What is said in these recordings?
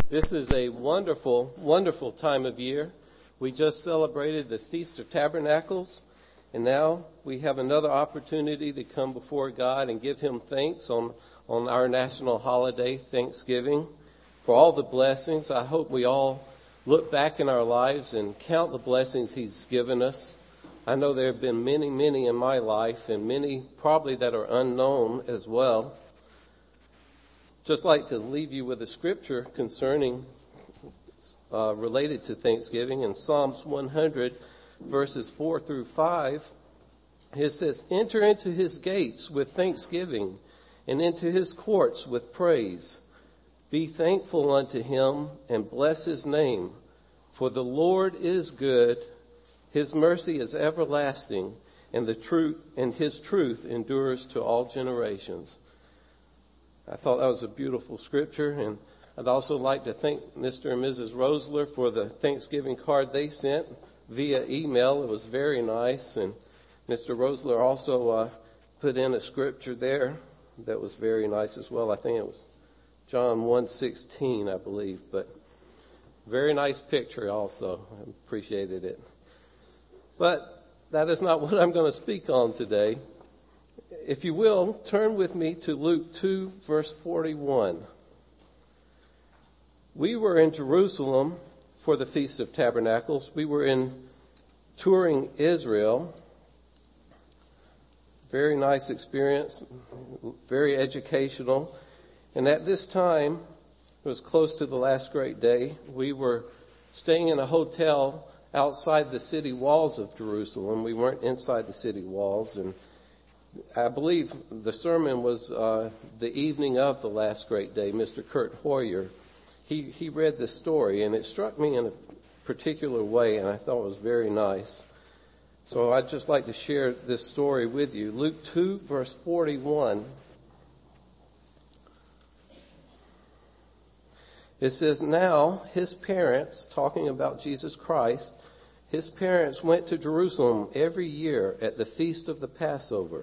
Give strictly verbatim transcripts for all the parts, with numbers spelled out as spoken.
This is a wonderful, wonderful time of year. We just celebrated the Feast of Tabernacles, and now we have another opportunity to come before God and give Him thanks on, on our national holiday, Thanksgiving, for all the blessings. I hope we all look back in our lives and count the blessings He's given us. I know there have been many, many in my life, and many probably that are unknown as well. Just like to leave you with a scripture concerning, uh, related to Thanksgiving. In Psalms one hundred, verses four through five, it says, "Enter into His gates with thanksgiving, and into His courts with praise. Be thankful unto Him, and bless His name. For the Lord is good, His mercy is everlasting, and the truth and His truth endures to all generations." I thought that was a beautiful scripture, and I'd also like to thank Mister and Missus Rosler for the Thanksgiving card they sent via email. It was very nice, and Mister Rosler also uh, put in a scripture there that was very nice as well. I think it was John one sixteen, I believe, but very nice picture also. I appreciated it. But that is not what I'm going to speak on today. If you will, turn with me to Luke two, verse forty-one. We were in Jerusalem for the Feast of Tabernacles. We were in touring Israel. Very nice experience, very educational. And at this time, it was close to the last great day, we were staying in a hotel outside the city walls of Jerusalem. We weren't inside the city walls, and I believe the sermon was uh, the evening of the last great day. Mister Kurt Hoyer, he, he read this story, and it struck me in a particular way, and I thought it was very nice. So I'd just like to share this story with you. Luke two, verse forty-one. It says, "Now his parents," talking about Jesus Christ, "his parents went to Jerusalem every year at the feast of the Passover.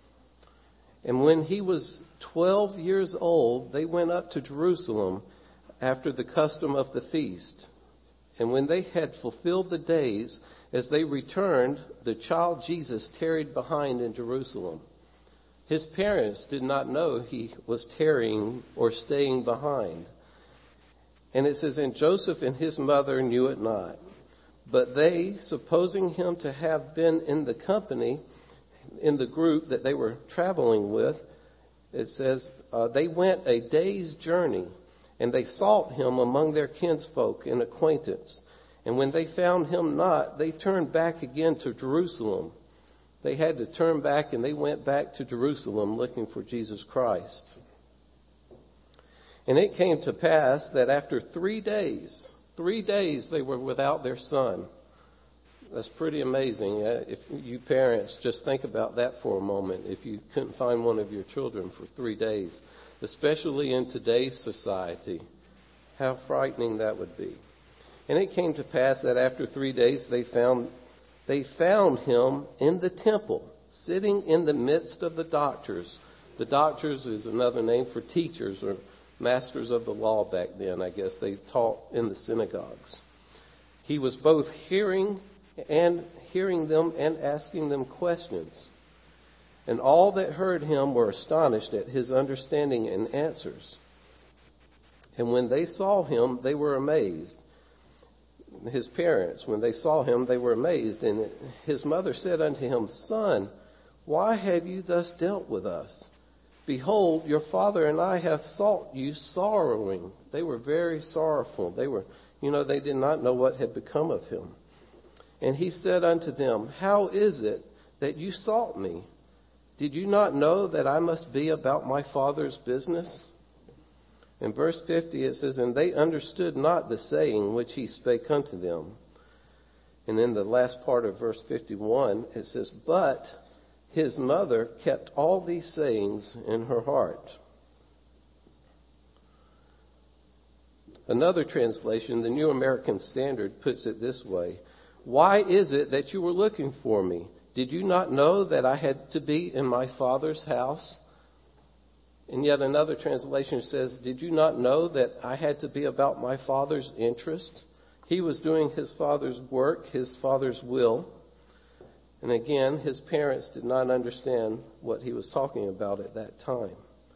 And when he was twelve years old, they went up to Jerusalem after the custom of the feast. And when they had fulfilled the days, as they returned, the child Jesus tarried behind in Jerusalem." His parents did not know he was tarrying or staying behind. And it says, "And Joseph and his mother knew it not. But they, supposing him to have been in the company, in the group that they were traveling with," it says, uh, "they went a day's journey, and they sought him among their kinsfolk and acquaintance. And when they found him not, they turned back again to Jerusalem." They had to turn back, and they went back to Jerusalem looking for Jesus Christ. "And it came to pass that after three days, three days they were without their son." That's pretty amazing. If you parents just think about that for a moment, if you couldn't find one of your children for three days, especially in today's society, how frightening that would be. "And it came to pass that after three days they found they found him in the temple, sitting in the midst of the doctors." The doctors is another name for teachers or masters of the law back then. I guess they taught in the synagogues. "He was both hearing and hearing them and asking them questions. And all that heard him were astonished at his understanding and answers. And when they saw him, they were amazed." His parents, when they saw him, they were amazed. And his mother said unto him, "Son, why have you thus dealt with us? Behold, your father and I have sought you sorrowing." They were very sorrowful. They were, you know, they did not know what had become of him. "And he said unto them, How is it that you sought me? Did you not know that I must be about my Father's business?" In verse fifty it says, "And they understood not the saying which he spake unto them." And in the last part of verse fifty-one it says, "But his mother kept all these sayings in her heart." Another translation, the New American Standard, puts it this way: "Why is it that you were looking for me? Did you not know that I had to be in my Father's house?" And yet another translation says, did you not know that I had to be about my Father's interest? He was doing his Father's work, his Father's will. And again, his parents did not understand what he was talking about at that time.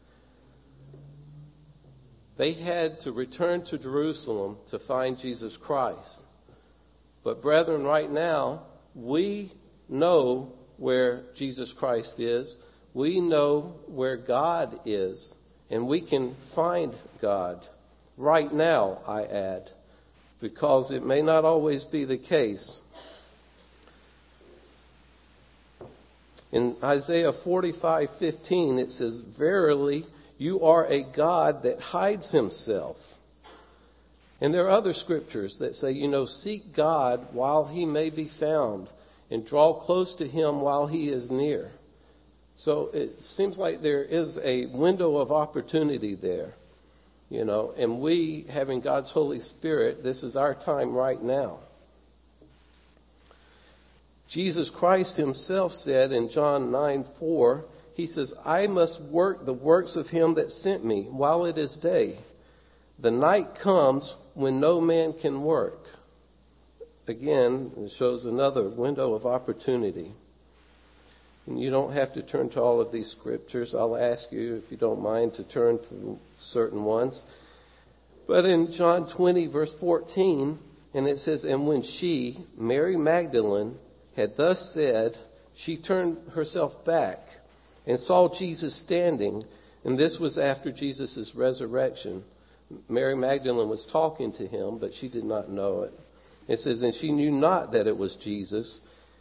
They had to return to Jerusalem to find Jesus Christ. But brethren, right now, we know where Jesus Christ is. We know where God is. And we can find God right now, I add, because it may not always be the case. In Isaiah forty-five fifteen, it says, verily, you are a God that hides himself. And there are other scriptures that say, you know, seek God while he may be found and draw close to him while he is near. So it seems like there is a window of opportunity there, you know, and we, having God's Holy Spirit, this is our time right now. Jesus Christ himself said in John nine four, he says, I must work the works of him that sent me while it is day. The night comes when no man can work. Again, it shows another window of opportunity. And you don't have to turn to all of these scriptures. I'll ask you, if you don't mind, to turn to certain ones. But in John twenty, verse fourteen, and it says, and when she, Mary Magdalene, had thus said, she turned herself back and saw Jesus standing. And this was after Jesus' resurrection. Mary Magdalene was talking to him, but she did not know it. It says, and she knew not that it was Jesus.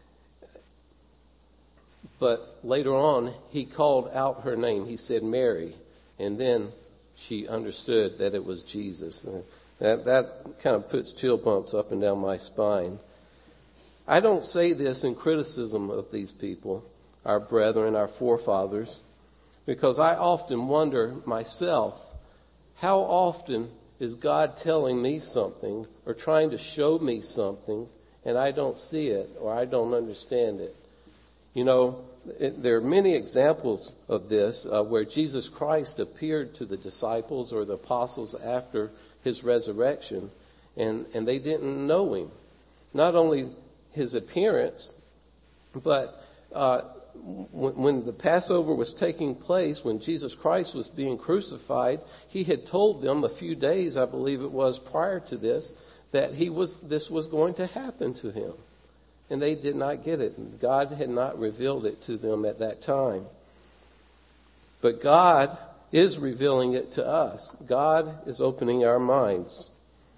But later on, he called out her name. He said, Mary. And then she understood that it was Jesus. That, that kind of puts chill bumps up and down my spine. I don't say this in criticism of these people, our brethren, our forefathers, because I often wonder myself, how often is God telling me something or trying to show me something and I don't see it or I don't understand it? You know, it, there are many examples of this uh, where Jesus Christ appeared to the disciples or the apostles after his resurrection, and, and they didn't know him. Not only his appearance, but uh, when, when the Passover was taking place, when Jesus Christ was being crucified, he had told them a few days, I believe it was, prior to this, that he was this was going to happen to him. And they did not get it. God had not revealed it to them at that time. But God is revealing it to us. God is opening our minds.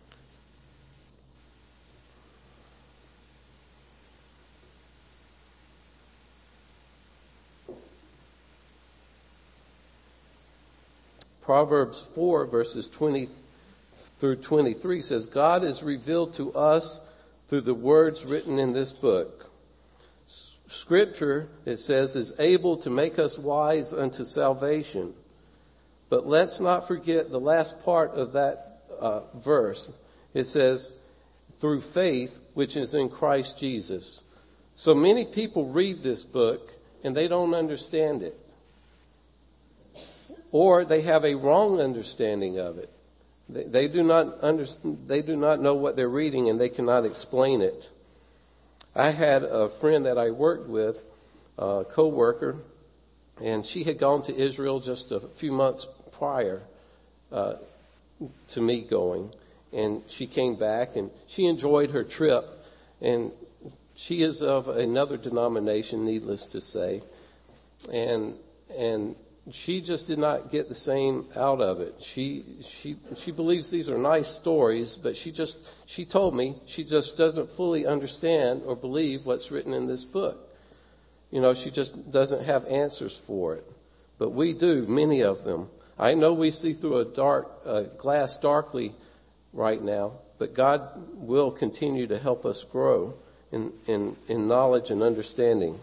Proverbs four, verses twenty through twenty-three says, God is revealed to us through the words written in this book. Scripture, it says, is able to make us wise unto salvation. But let's not forget the last part of that uh, verse. It says, through faith, which is in Christ Jesus. So many people read this book and they don't understand it. Or they have a wrong understanding of it. They, they do not understand, they do not know what they're reading and they cannot explain it. I had a friend that I worked with, a co-worker, and she had gone to Israel just a few months prior uh, to me going. And she came back and she enjoyed her trip. And she is of another denomination, needless to say. And and she just did not get the same out of it. She she she believes these are nice stories, but she just she told me she just doesn't fully understand or believe what's written in this book. You know, she just doesn't have answers for it. But we do, many of them. I know we see through a dark uh, glass darkly right now, but God will continue to help us grow in in, in knowledge and understanding.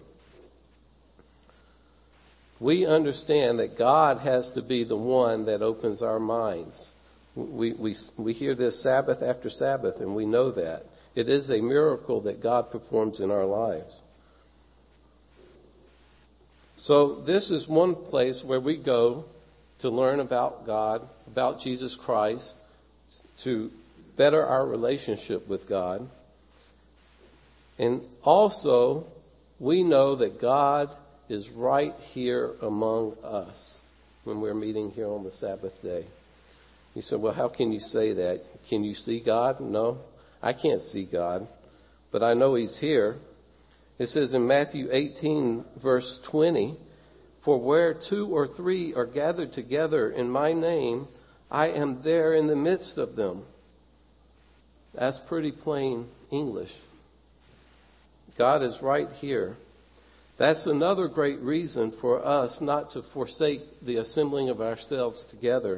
We understand that God has to be the one that opens our minds. We, we, we hear this Sabbath after Sabbath, and we know that. It is a miracle that God performs in our lives. So this is one place where we go to learn about God, about Jesus Christ, to better our relationship with God. And also, we know that God is right here among us when we're meeting here on the Sabbath day. You said, well, how can you say that? Can you see God? No, I can't see God, but I know he's here. It says in Matthew eighteen, verse twenty, for where two or three are gathered together in my name, I am there in the midst of them. That's pretty plain English. God is right here. That's another great reason for us not to forsake the assembling of ourselves together.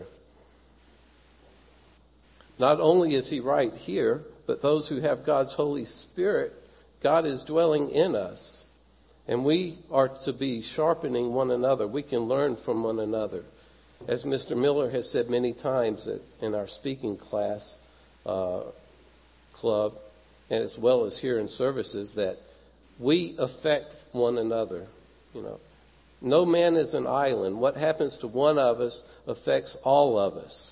Not only is he right here, but those who have God's Holy Spirit, God is dwelling in us. And we are to be sharpening one another. We can learn from one another. As Mister Miller has said many times in our speaking class uh, club, and as well as here in services, that we affect one another. You know, no man is an island. What happens to one of us affects all of us.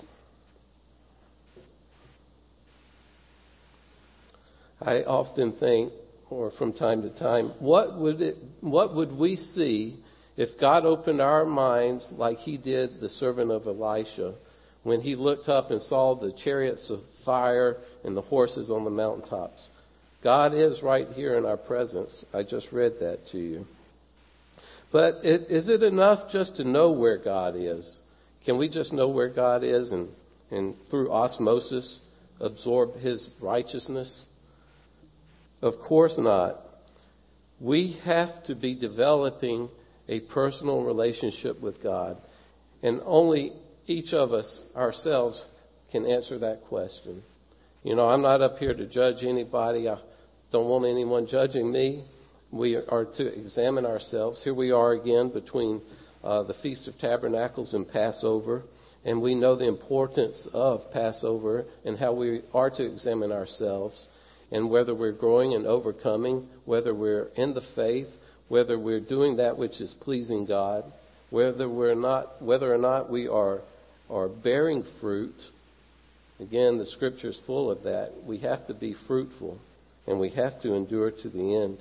I often think, or from time to time, what would it, what would we see if God opened our minds like he did the servant of Elisha when he looked up and saw the chariots of fire and the horses on the mountaintops? God is right here in our presence. I just read that to you. But it, is it enough just to know where God is? Can we just know where God is and, and through osmosis absorb his righteousness? Of course not. We have to be developing a personal relationship with God. And only each of us ourselves can answer that question. You know, I'm not up here to judge anybody. I don't want anyone judging me. We are to examine ourselves. Here we are again between uh, the Feast of Tabernacles and Passover. And we know the importance of Passover and how we are to examine ourselves. And whether we're growing and overcoming, whether we're in the faith, whether we're doing that which is pleasing God, whether we're not, whether or not we are, are bearing fruit. Again, the scripture is full of that. We have to be fruitful, and we have to endure to the end.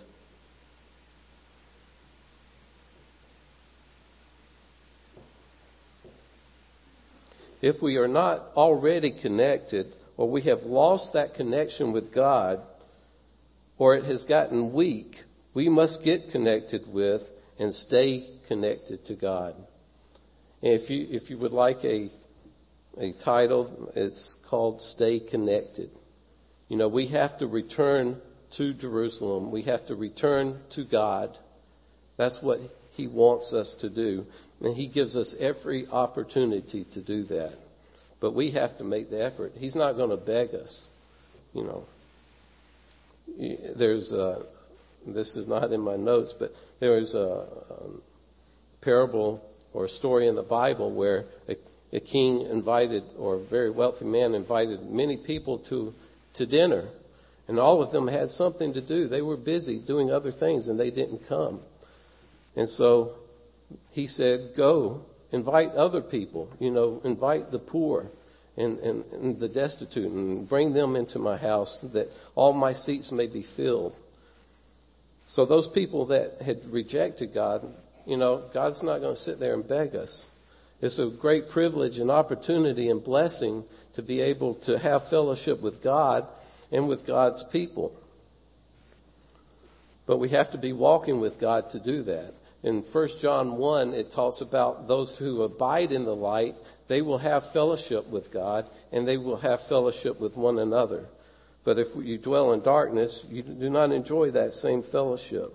If we are not already connected, or we have lost that connection with God, or it has gotten weak, we must get connected with and stay connected to God. And if you if you would like a a title, it's called Stay Connected. You know, we have to return to Jerusalem. We have to return to God. That's what he wants us to do. And he gives us every opportunity to do that. But we have to make the effort. He's not going to beg us. You know, there's a, this is not in my notes, but there is a, a parable or a story in the Bible where a, a king invited, or a very wealthy man invited many people to, to dinner. And all of them had something to do. They were busy doing other things and they didn't come. And so he said, go. Invite other people, you know, invite the poor and, and, and the destitute and bring them into my house so that all my seats may be filled. So those people that had rejected God, you know, God's not going to sit there and beg us. It's a great privilege and opportunity and blessing to be able to have fellowship with God and with God's people. But we have to be walking with God to do that. In First John one, it talks about those who abide in the light, they will have fellowship with God, and they will have fellowship with one another. But if you dwell in darkness, you do not enjoy that same fellowship.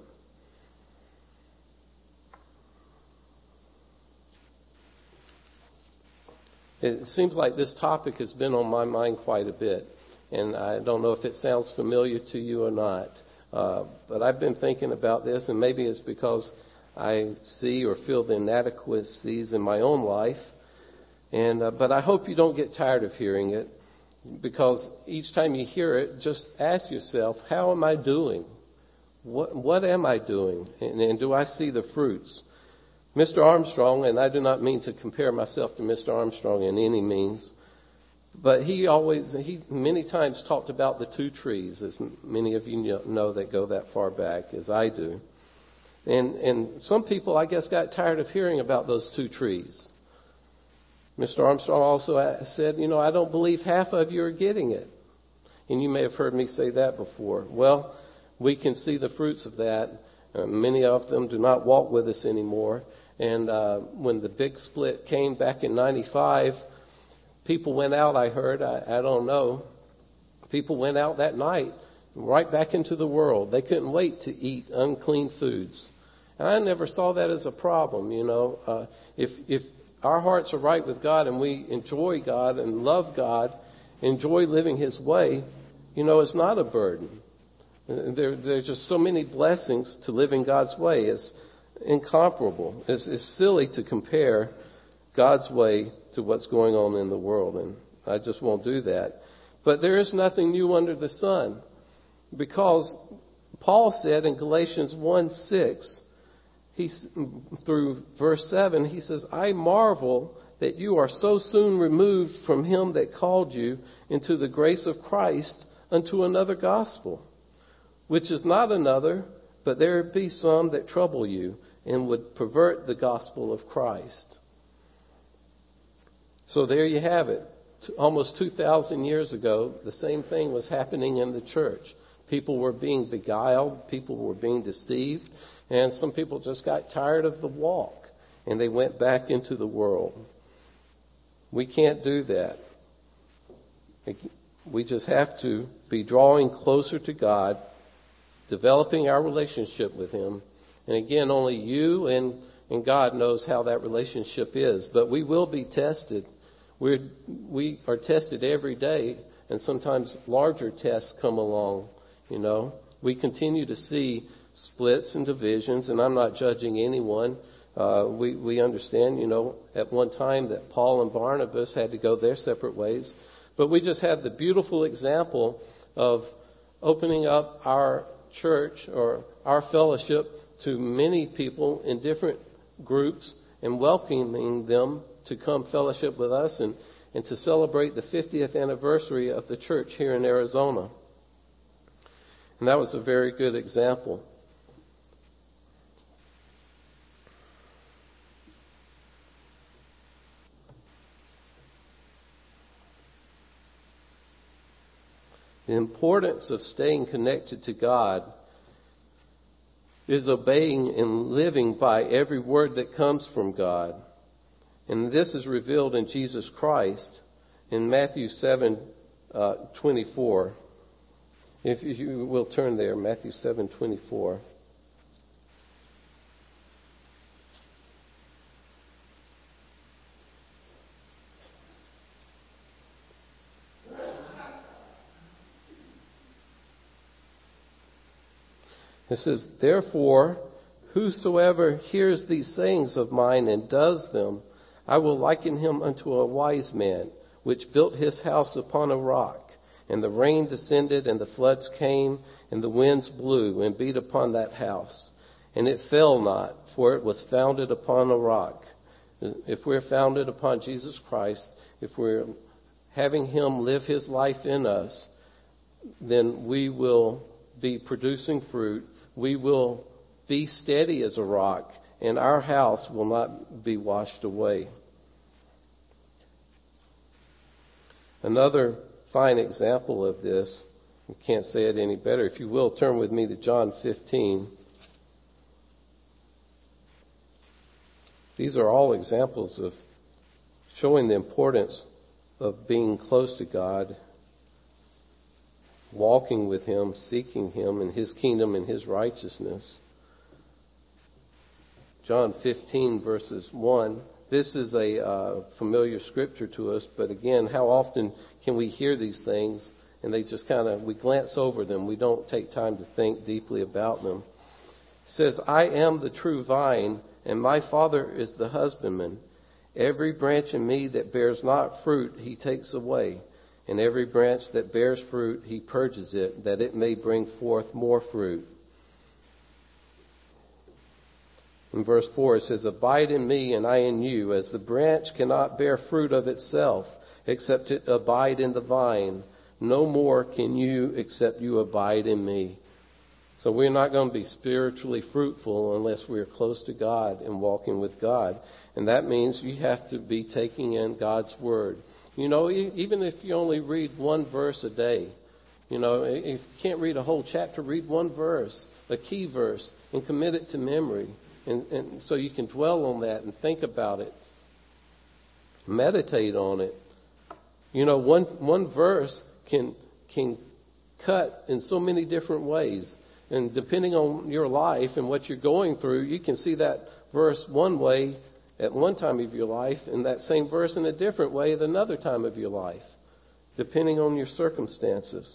It seems like this topic has been on my mind quite a bit, and I don't know if it sounds familiar to you or not. Uh, but I've been thinking about this, and maybe it's because I see or feel the inadequacies in my own life. And uh, but I hope you don't get tired of hearing it, because each time you hear it, just ask yourself, how am I doing? What what am I doing? And, and do I see the fruits? Mister Armstrong, and I do not mean to compare myself to Mister Armstrong in any means, but he always, he many times talked about the two trees, as many of you know that go that far back as I do. And and some people, I guess, got tired of hearing about those two trees. Mister Armstrong also said, you know, I don't believe half of you are getting it. And you may have heard me say that before. Well, we can see the fruits of that. Uh, many of them do not walk with us anymore. And uh, when the big split came back in ninety-five, people went out, I heard, I, I don't know. People went out that night, right back into the world. They couldn't wait to eat unclean foods. And I never saw that as a problem, you know. Uh, if if our hearts are right with God and we enjoy God and love God, enjoy living His way, you know, it's not a burden. There, there's just so many blessings to living God's way. It's incomparable. It's, it's silly to compare God's way to what's going on in the world, and I just won't do that. But there is nothing new under the sun, because Paul said in Galatians one six, he, through verse seven, he says, I marvel that you are so soon removed from him that called you into the grace of Christ unto another gospel, which is not another, but there be some that trouble you and would pervert the gospel of Christ. So there you have it. Almost two thousand years ago, the same thing was happening in the church. People were being beguiled, people were being deceived, and some people just got tired of the walk and they went back into the world. We can't do that. We just have to be drawing closer to God, developing our relationship with Him. And again, only you and, and God knows how that relationship is. But we will be tested. We're, we are tested every day, and sometimes larger tests come along, you know. We continue to see splits and divisions, and I'm not judging anyone. Uh, we, we understand, you know, at one time that Paul and Barnabas had to go their separate ways. But we just had the beautiful example of opening up our church or our fellowship to many people in different groups and welcoming them to come fellowship with us and, and to celebrate the fiftieth anniversary of the church here in Arizona. And that was a very good example. The importance of staying connected to God is obeying and living by every word that comes from God. And this is revealed in Jesus Christ in Matthew seven uh, twenty-four. If you will turn there, Matthew seven twenty-four. It says, therefore, whosoever hears these sayings of mine and does them, I will liken him unto a wise man, which built his house upon a rock. And the rain descended, and the floods came, and the winds blew, and beat upon that house. And it fell not, for it was founded upon a rock. If we're founded upon Jesus Christ, if we're having Him live His life in us, then we will be producing fruit. We will be steady as a rock, and our house will not be washed away. Another fine example of this, you can't say it any better. If you will, turn with me to John fifteen. These are all examples of showing the importance of being close to God, walking with Him, seeking Him and His kingdom and His righteousness. John fifteen, verses one. This is a uh, familiar scripture to us, but again, how often can we hear these things and they just kind of, we glance over them. We don't take time to think deeply about them. It says, I am the true vine, and my Father is the husbandman. Every branch in me that bears not fruit, He takes away. And every branch that bears fruit, He purges it, that it may bring forth more fruit. In verse four it says, abide in me and I in you, as the branch cannot bear fruit of itself, except it abide in the vine. No more can you except you abide in me. So we're not going to be spiritually fruitful unless we're close to God and walking with God. And that means you have to be taking in God's word. You know, even if you only read one verse a day, you know, if you can't read a whole chapter, read one verse, a key verse, and commit it to memory. And, and so you can dwell on that and think about it. Meditate on it. You know, one one verse can can cut in so many different ways. And depending on your life and what you're going through, you can see that verse one way at one time of your life and that same verse in a different way at another time of your life, depending on your circumstances.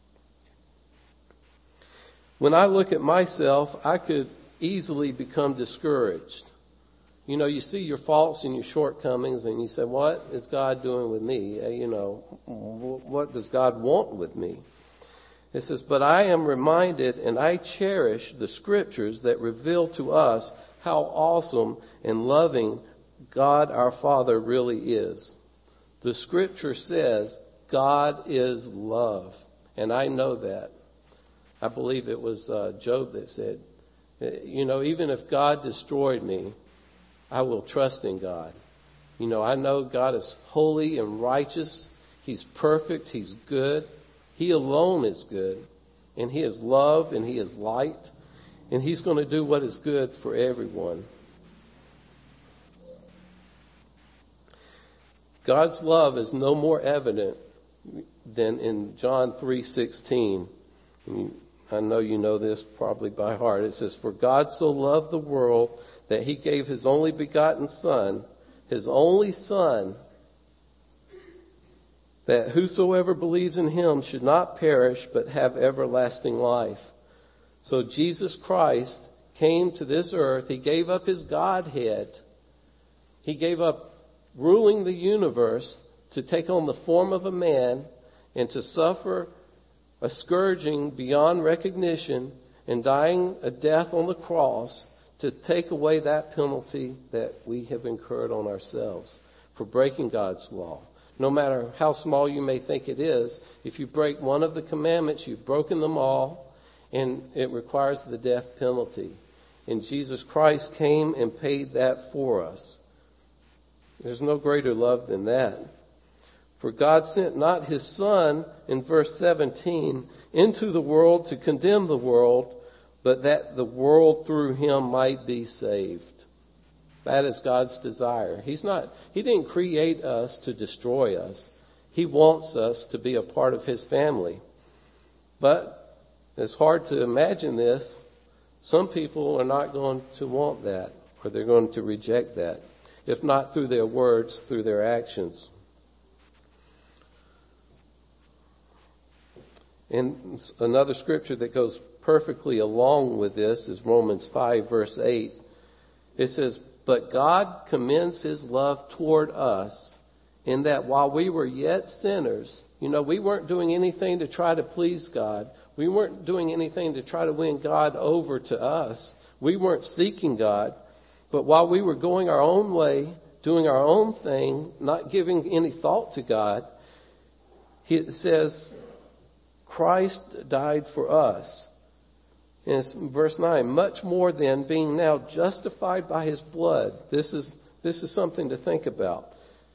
When I look at myself, I could easily become discouraged. You know, you see your faults and your shortcomings and you say, what is God doing with me? You know, what does God want with me? It says, but I am reminded and I cherish the scriptures that reveal to us how awesome and loving God our Father really is. The scripture says God is love. And I know that. I believe it was uh, Job that said, you know, even if God destroyed me, I will trust in God. You know, I know God is holy and righteous. He's perfect. He's good. He alone is good. And he is love and he is light. And he's going to do what is good for everyone. God's love is no more evident than in John three sixteen. I know you know this probably by heart. It says, for God so loved the world that he gave his only begotten Son, his only Son, that whosoever believes in him should not perish but have everlasting life. So Jesus Christ came to this earth. He gave up his Godhead. He gave up ruling the universe to take on the form of a man and to suffer a scourging beyond recognition and dying a death on the cross to take away that penalty that we have incurred on ourselves for breaking God's law. No matter how small you may think it is, if you break one of the commandments, you've broken them all, and it requires the death penalty. And Jesus Christ came and paid that for us. There's no greater love than that. For God sent not his Son, in verse seventeen, into the world to condemn the world, but that the world through him might be saved. That is God's desire. He's not, he didn't create us to destroy us. He wants us to be a part of his family. But it's hard to imagine this. Some people are not going to want that, or they're going to reject that. If not through their words, through their actions. And another scripture that goes perfectly along with this is Romans five, verse eight. It says, but God commends his love toward us in that while we were yet sinners, you know, we weren't doing anything to try to please God. We weren't doing anything to try to win God over to us. We weren't seeking God. But while we were going our own way, doing our own thing, not giving any thought to God, it says, Christ died for us. And it's verse nine, much more than being now justified by his blood. This is, this is something to think about.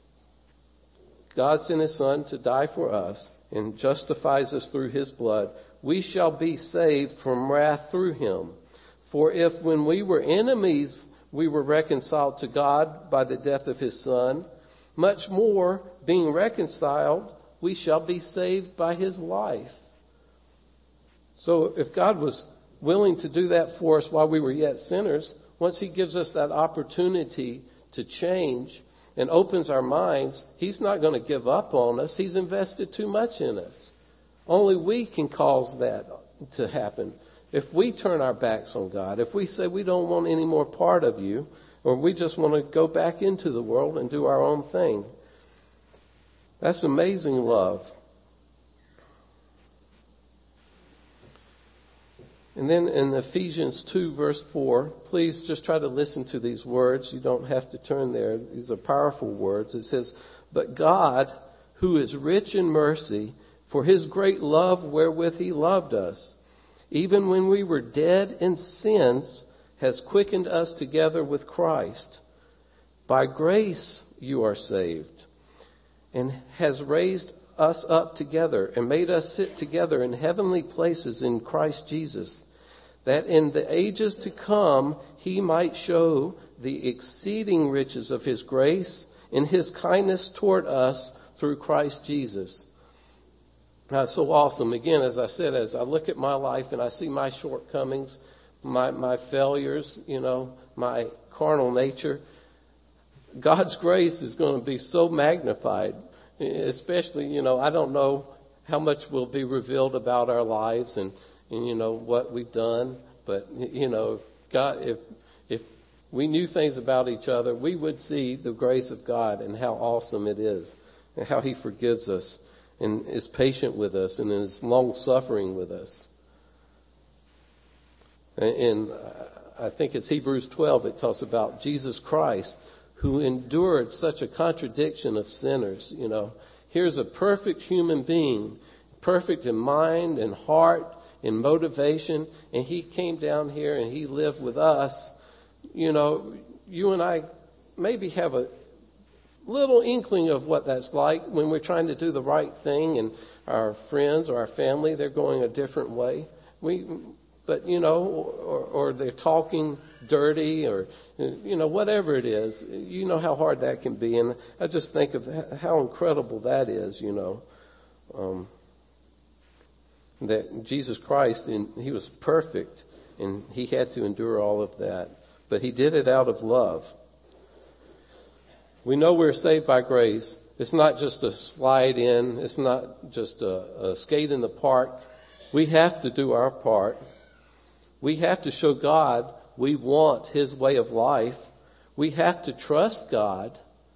God sent his Son to die for us and justifies us through his blood. We shall be saved from wrath through him. For if when we were enemies, we were reconciled to God by the death of his Son, much more, being reconciled, we shall be saved by his life. So if God was willing to do that for us while we were yet sinners, once he gives us that opportunity to change and opens our minds, he's not going to give up on us. He's invested too much in us. Only we can cause that to happen. If we turn our backs on God, if we say we don't want any more part of you, or we just want to go back into the world and do our own thing, that's amazing love. And then in Ephesians two, verse four, please just try to listen to these words. You don't have to turn there. These are powerful words. It says, "But God, who is rich in mercy, for his great love wherewith he loved us, even when we were dead in sins, has quickened us together with Christ. By grace you are saved, and has raised us up together and made us sit together in heavenly places in Christ Jesus, that in the ages to come he might show the exceeding riches of his grace in his kindness toward us through Christ Jesus." That's so awesome. Again, as I said, as I look at my life and I see my shortcomings, my, my failures, you know, my carnal nature, God's grace is going to be so magnified. Especially, you know, I don't know how much will be revealed about our lives and, and you know, what we've done. But, you know, if God, if, if we knew things about each other, we would see the grace of God and how awesome it is and how he forgives us and is patient with us and is long suffering with us. And, and I think it's Hebrews twelve, it talks about Jesus Christ, who endured such a contradiction of sinners. You know, here's a perfect human being, perfect in mind and heart and motivation, and he came down here and he lived with us. You know, you and I maybe have a little inkling of what that's like when we're trying to do the right thing and our friends or our family, they're going a different way. We, but, you know, or, or they're talking dirty or, you know, whatever it is, you know how hard that can be. And I just think of how incredible that is, you know, um, that Jesus Christ, and he was perfect and he had to endure all of that, but he did it out of love. We know we're saved by grace. It's not just a slide in. It's not just a, a skate in the park. We have to do our part. We have to show God we want his way of life. We have to trust God.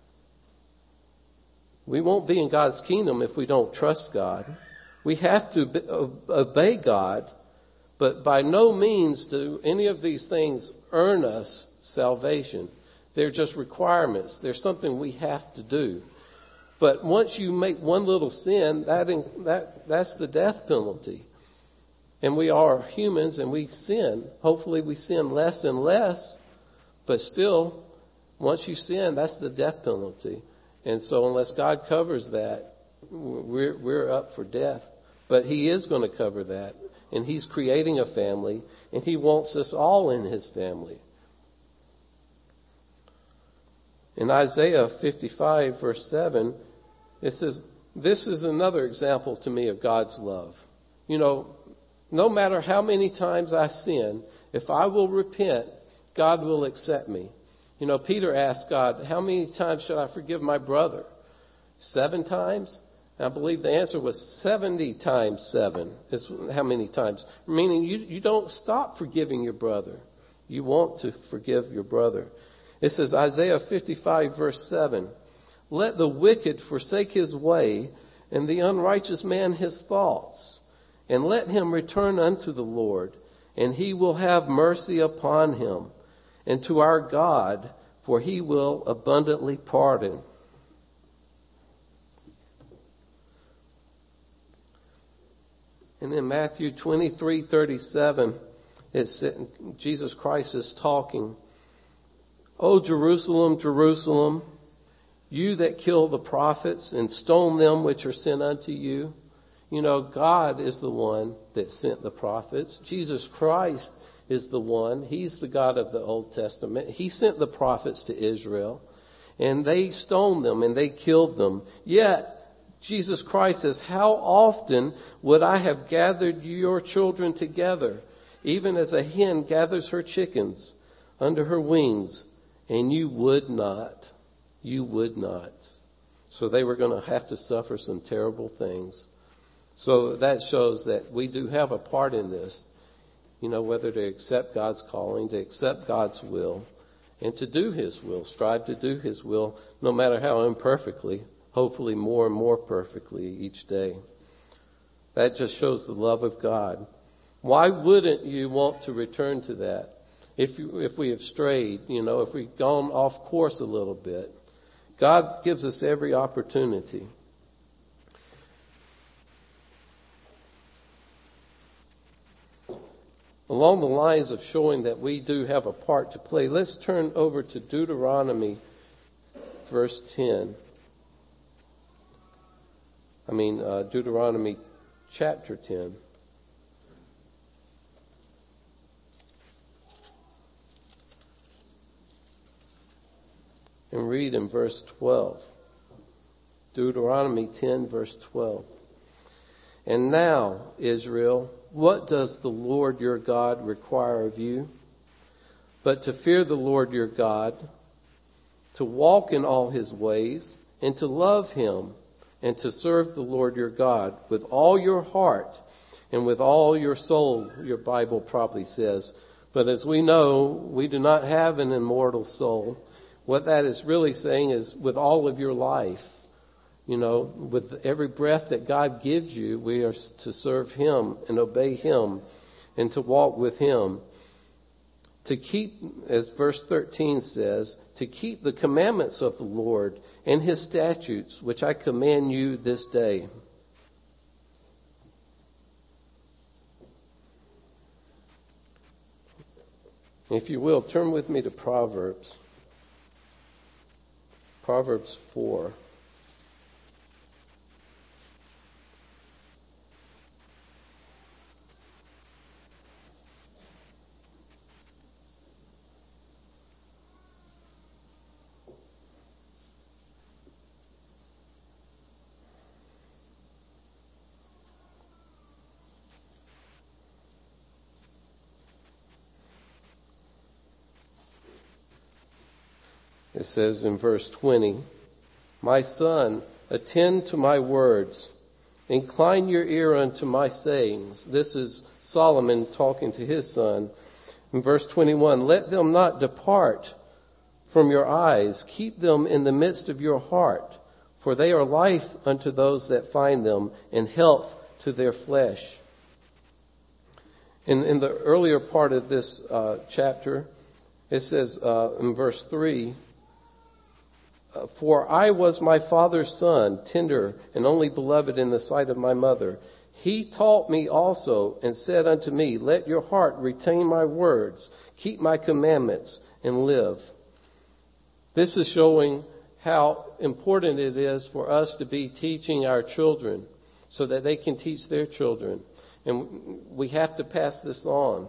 We won't be in God's kingdom if we don't trust God. We have to obey God, but by no means do any of these things earn us salvation. They're just requirements. They're something we have to do. But once you make one little sin, that that that's the death penalty. And we are humans and we sin. Hopefully we sin less and less, but still, once you sin, that's the death penalty. And so unless God covers that, we're we're up for death. But he is going to cover that. And he's creating a family, and he wants us all in his family. In Isaiah fifty-five, verse seven, it says, this is another example to me of God's love. You know, no matter how many times I sin, if I will repent, God will accept me. You know, Peter asked God, how many times should I forgive my brother? Seven times? I believe the answer was seventy times seven is how many times. Meaning you, you don't stop forgiving your brother. You want to forgive your brother. It says, Isaiah fifty-five, verse seven, let the wicked forsake his way, and the unrighteous man his thoughts, and let him return unto the Lord, and he will have mercy upon him, and to our God, for he will abundantly pardon. And in Matthew twenty-three, thirty-seven, it's, Jesus Christ is talking. O Jerusalem, Jerusalem, you that kill the prophets and stone them which are sent unto you. You know, God is the one that sent the prophets. Jesus Christ is the one. He's the God of the Old Testament. He sent the prophets to Israel, and they stoned them and they killed them. Yet, Jesus Christ says, how often would I have gathered your children together, even as a hen gathers her chickens under her wings, and you would not. You would not. So they were going to have to suffer some terrible things. So that shows that we do have a part in this, you know, whether to accept God's calling, to accept God's will, and to do his will, strive to do his will, no matter how imperfectly, hopefully more and more perfectly each day. That just shows the love of God. Why wouldn't you want to return to that? If you, if we have strayed, you know, if we've gone off course a little bit, God gives us every opportunity. Along the lines of showing that we do have a part to play, let's turn over to Deuteronomy verse ten. I mean, uh, Deuteronomy chapter ten. And read in verse twelve. Deuteronomy ten, verse twelve. And now, Israel, what does the Lord your God require of you? But to fear the Lord your God, to walk in all his ways, and to love him, and to serve the Lord your God with all your heart and with all your soul, your Bible probably says. But as we know, we do not have an immortal soul. What that is really saying is with all of your life. You know, with every breath that God gives you, we are to serve him and obey him and to walk with him. To keep, as verse thirteen says, to keep the commandments of the Lord and his statutes, which I command you this day. If you will, turn with me to Proverbs. Proverbs four. It says in verse twenty, my son, attend to my words. Incline your ear unto my sayings. This is Solomon talking to his son. In verse twenty-one, let them not depart from your eyes. Keep them in the midst of your heart. For they are life unto those that find them, and health to their flesh. In, in the earlier part of this uh, chapter, it says uh, in verse three, for I was my father's son, tender and only beloved in the sight of my mother. He taught me also and said unto me, let your heart retain my words, keep my commandments, and live. This is showing how important it is for us to be teaching our children so that they can teach their children. And we have to pass this on.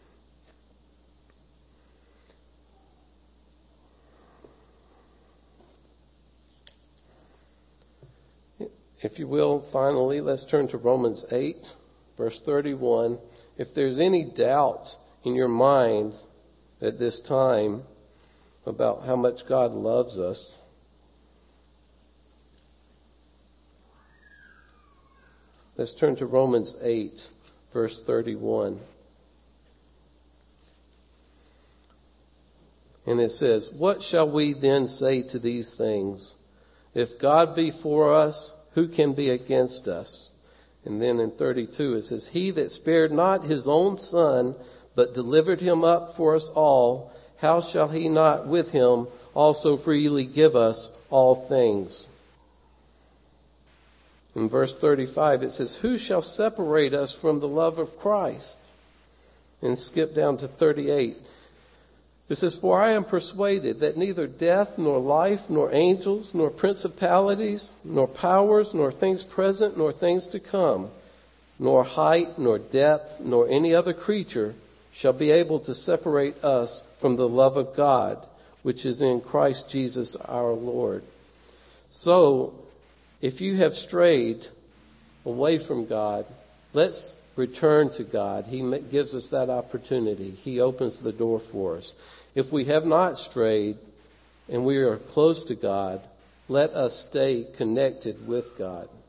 If you will, finally, let's turn to Romans eight, verse thirty-one. If there's any doubt in your mind at this time about how much God loves us, let's turn to Romans eight, verse thirty-one. And it says, what shall we then say to these things? If God be for us, who can be against us? And then in thirty-two it says, he that spared not his own son, but delivered him up for us all, how shall he not with him also freely give us all things? In verse thirty-five it says, who shall separate us from the love of Christ? And skip down to thirty-eight. It says, for I am persuaded that neither death, nor life, nor angels, nor principalities, nor powers, nor things present, nor things to come, nor height, nor depth, nor any other creature shall be able to separate us from the love of God, which is in Christ Jesus our Lord. So, if you have strayed away from God, let's return to God. He gives us that opportunity. He opens the door for us. If we have not strayed and we are close to God, let us stay connected with God.